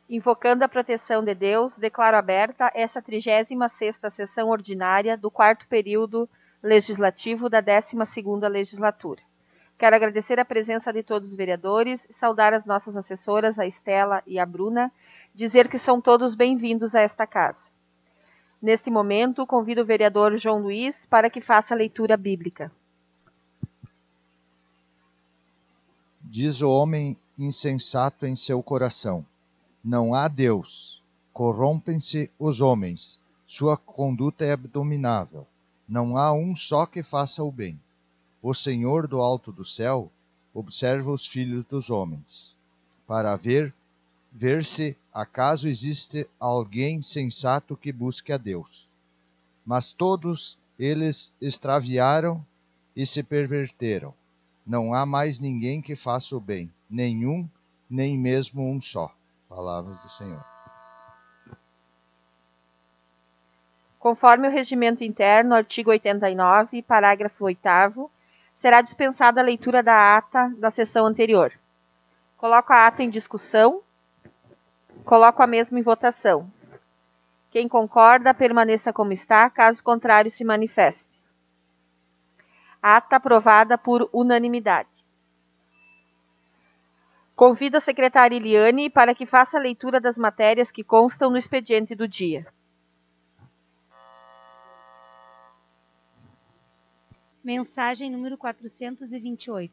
Invocando a proteção de Deus, declaro aberta essa 36ª sessão ordinária do 4º período legislativo da 12ª legislatura. Quero agradecer a presença de todos os vereadores, saudar as nossas assessoras, a Estela e a Bruna, dizer que são todos bem-vindos a esta casa. Neste momento, convido o vereador João Luiz para que faça a leitura bíblica. Diz o homem insensato em seu coração: não há Deus. Corrompem-se os homens. Sua conduta é abominável. Não há um só que faça o bem. O Senhor do alto do céu observa os filhos dos homens, para ver se acaso existe alguém sensato que busque a Deus. Mas todos eles extraviaram e se perverteram. Não há mais ninguém que faça o bem, nenhum, nem mesmo um só. Palavra do Senhor. Conforme o regimento interno, artigo 89, parágrafo 8º, será dispensada a leitura da ata da sessão anterior. Coloco a ata em discussão. Coloco a mesma em votação. Quem concorda, permaneça como está, caso contrário, se manifeste. Ata aprovada por unanimidade. Convido a secretária Eliane para que faça a leitura das matérias que constam no expediente do dia. Mensagem número 428.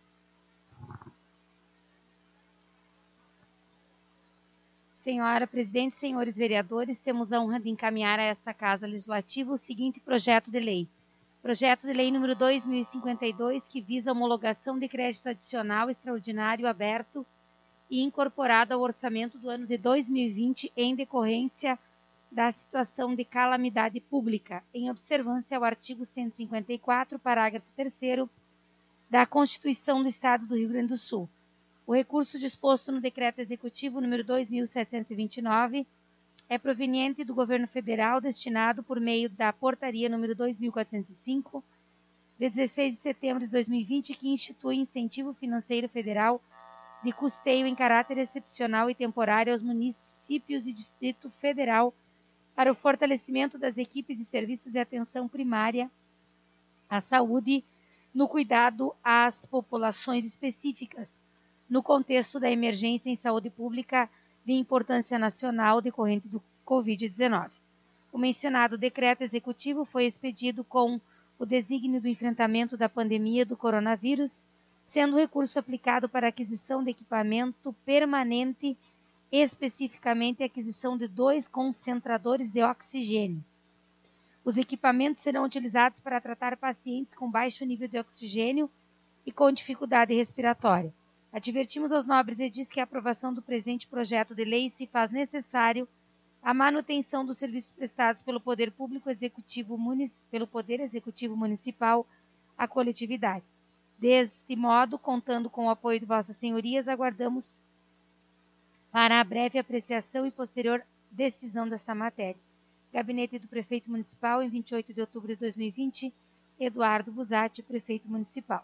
Senhora Presidente, senhores vereadores, temos a honra de encaminhar a esta Casa Legislativa o seguinte projeto de lei. Projeto de lei número 2052, que visa a homologação de crédito adicional extraordinário aberto e incorporado ao orçamento do ano de 2020 em decorrência da situação de calamidade pública, em observância ao artigo 154, parágrafo 3º da Constituição do Estado do Rio Grande do Sul. O recurso disposto no Decreto Executivo número 2.729 é proveniente do Governo Federal, destinado por meio da Portaria número 2.405, de 16 de setembro de 2020, que institui incentivo financeiro federal de custeio em caráter excepcional e temporário aos municípios e Distrito Federal para o fortalecimento das equipes e serviços de atenção primária à saúde no cuidado às populações específicas, no contexto da emergência em saúde pública de importância nacional decorrente do Covid-19. O mencionado decreto executivo foi expedido com o desígnio do enfrentamento da pandemia do coronavírus, sendo o recurso aplicado para a aquisição de equipamento permanente, especificamente a aquisição de 2 concentradores de oxigênio. Os equipamentos serão utilizados para tratar pacientes com baixo nível de oxigênio e com dificuldade respiratória. Advertimos aos nobres edis que a aprovação do presente projeto de lei se faz necessário a manutenção dos serviços prestados pelo Poder Executivo Municipal à coletividade. Deste modo, contando com o apoio de vossas senhorias, aguardamos para a breve apreciação e posterior decisão desta matéria. Gabinete do Prefeito Municipal, em 28 de outubro de 2020, Eduardo Busatti, Prefeito Municipal.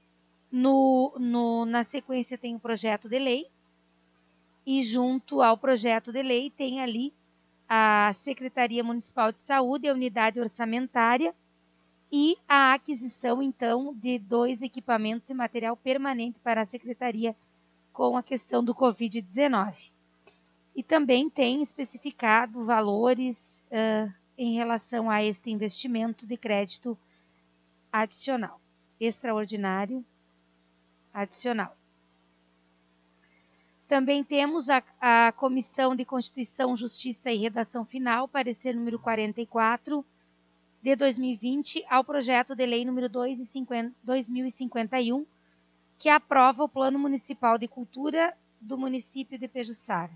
Na sequência tem o projeto de lei, e junto ao projeto de lei tem ali a Secretaria Municipal de Saúde, a unidade orçamentária e a aquisição, então, de 2 equipamentos e material permanente para a Secretaria com a questão do Covid-19. E também tem especificado valores em relação a este investimento de crédito adicional, extraordinário adicional. Também temos a Comissão de Constituição, Justiça e Redação Final, parecer número 44 de 2020, ao projeto de lei número 2051, que aprova o Plano Municipal de Cultura do município de Pejuçara.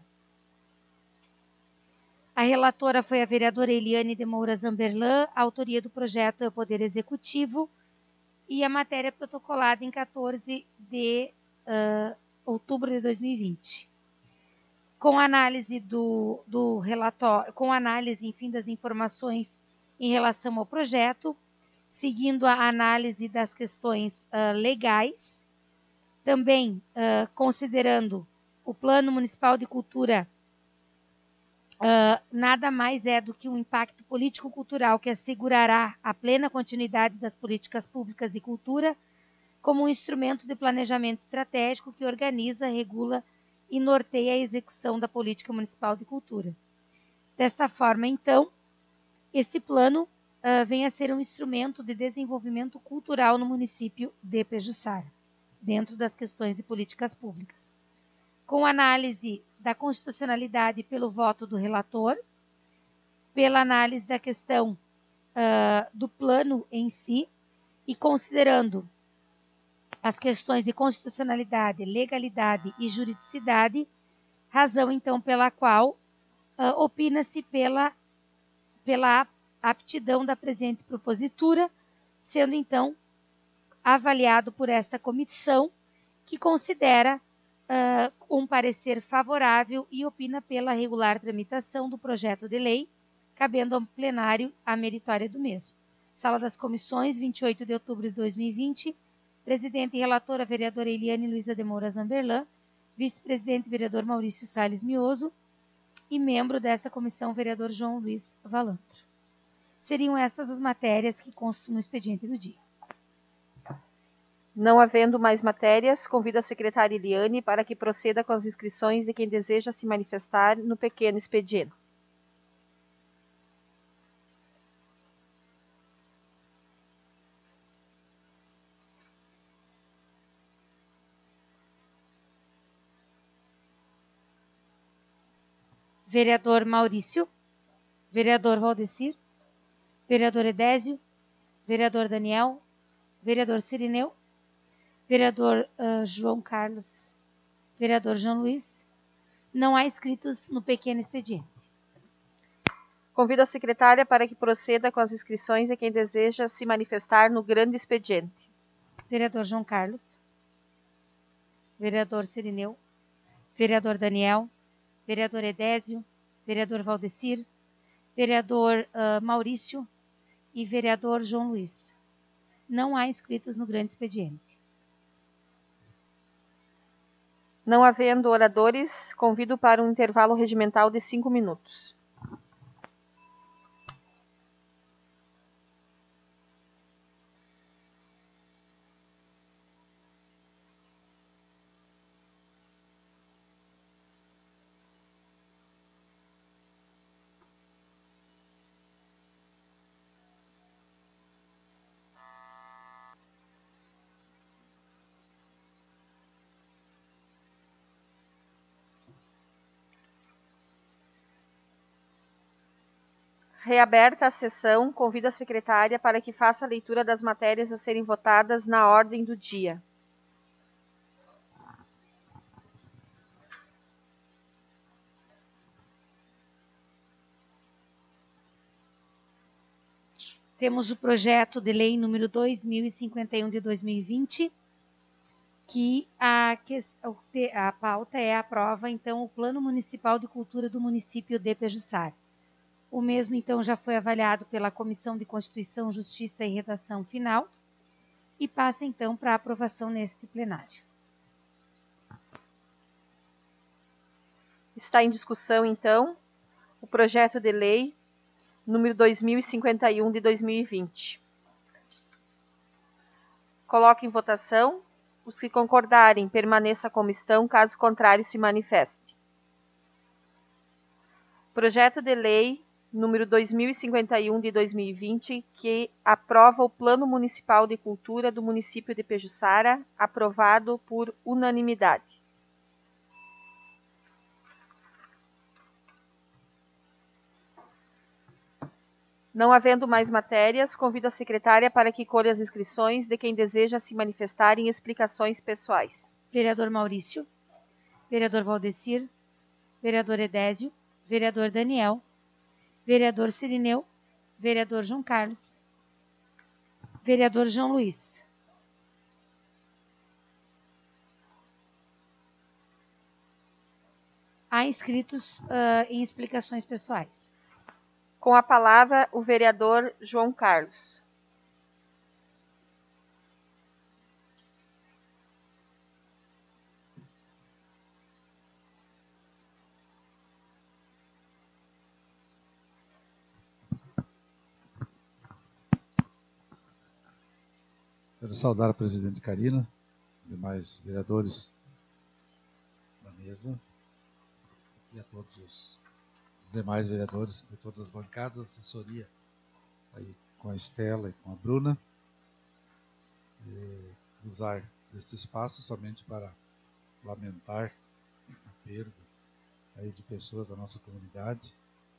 A relatora foi a vereadora Eliane de Moura Zamberlan, a autoria do projeto é o Poder Executivo, e a matéria protocolada em 14 de outubro de 2020. Com análise do relatório, com análise, enfim, das informações em relação ao projeto, seguindo a análise das questões legais, também considerando o Plano Municipal de Cultura nada mais é do que um impacto político-cultural que assegurará a plena continuidade das políticas públicas de cultura como um instrumento de planejamento estratégico que organiza, regula e norteia a execução da política municipal de cultura. Desta forma, então, este plano vem a ser um instrumento de desenvolvimento cultural no município de Pejuçara, dentro das questões de políticas públicas. Com análise da constitucionalidade pelo voto do relator, pela análise da questão do plano em si e considerando as questões de constitucionalidade, legalidade e juridicidade, razão então pela qual opina-se pela aptidão da presente propositura, sendo então avaliado por esta comissão, que considera um parecer favorável e opina pela regular tramitação do projeto de lei, cabendo ao plenário a meritória do mesmo. Sala das Comissões, 28 de outubro de 2020, presidente e relatora, vereadora Eliane Luiza de Moura Zamberlan, vice-presidente, vereador Maurício Salles Mioso, e membro desta comissão, vereador João Luiz Valantro. Seriam estas as matérias que constam no expediente do dia. Não havendo mais matérias, convido a secretária Eliane para que proceda com as inscrições de quem deseja se manifestar no pequeno expediente. Vereador Maurício, vereador Valdecir, vereador Edésio, vereador Daniel, vereador Cirineu, vereador João Carlos, vereador João Luiz. Não há inscritos no pequeno expediente. Convido a secretária para que proceda com as inscrições de quem deseja se manifestar no grande expediente. Vereador João Carlos, vereador Cirineu, vereador Daniel, vereador Edésio, vereador Valdecir, vereador Maurício e vereador João Luiz. Não há inscritos no grande expediente. Não havendo oradores, convido para um intervalo regimental de 5 minutos. Reaberta a sessão, convido a secretária para que faça a leitura das matérias a serem votadas na ordem do dia. Temos o projeto de lei número 2051 de 2020, que a pauta aprova, então, o Plano Municipal de Cultura do município de Pejuçara. O mesmo, então, já foi avaliado pela Comissão de Constituição, Justiça e Redação Final e passa, então, para aprovação neste plenário. Está em discussão, então, o projeto de lei número 2051 de 2020. Coloco em votação. Os que concordarem, permaneça como estão, caso contrário, se manifeste. Projeto de lei número 2051 de 2020, que aprova o Plano Municipal de Cultura do município de Pejuçara, aprovado por unanimidade. Não havendo mais matérias, convido a secretária para que colha as inscrições de quem deseja se manifestar em explicações pessoais. Vereador Maurício, vereador Valdecir, vereador Edésio, vereador Daniel, vereador Cirineu, vereador João Carlos, vereador João Luiz. Há inscritos em explicações pessoais. Com a palavra, o vereador João Carlos. Quero saudar a presidente Karina, demais vereadores da mesa e a todos os demais vereadores de todas as bancadas, assessoria aí com a Estela e com a Bruna. E usar este espaço somente para lamentar a perda aí de pessoas da nossa comunidade.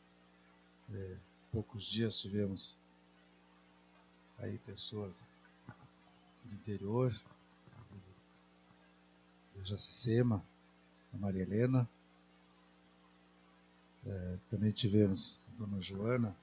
Poucos dias tivemos aí pessoas do interior, do Jacicema, a Maria Helena. Também tivemos a dona Joana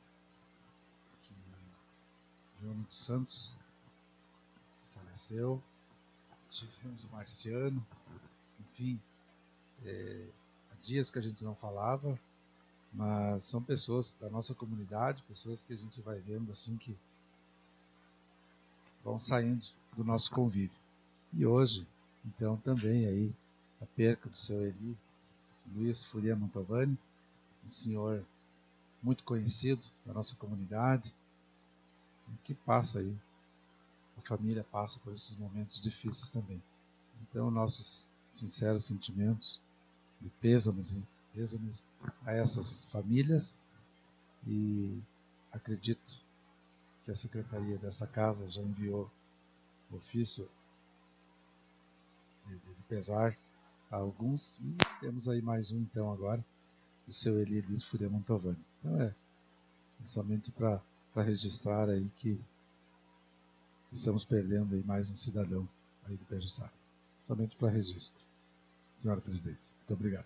dos Santos, que faleceu. Tivemos o Marciano. Enfim, há dias que a gente não falava, mas são pessoas da nossa comunidade, pessoas que a gente vai vendo assim que vão saindo do nosso convívio. E hoje, então, também aí a perca do seu Eli, Luiz Furia Mantovani, um senhor muito conhecido da nossa comunidade, que passa aí, a família passa por esses momentos difíceis também. Então, nossos sinceros sentimentos de pêsames a essas famílias, e acredito que a secretaria dessa casa já enviou ofício de pesar a alguns, e temos aí mais um então agora, o seu Eli Luiz Furia Mantovani. Então somente para registrar aí que estamos perdendo aí mais um cidadão aí do Pejuçara. Somente para registro. Senhora presidente, muito obrigado.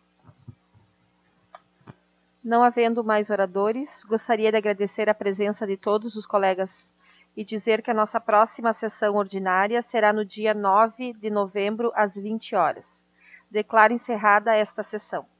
Não havendo mais oradores, gostaria de agradecer a presença de todos os colegas e dizer que a nossa próxima sessão ordinária será no dia 9 de novembro, às 20 horas. Declaro encerrada esta sessão.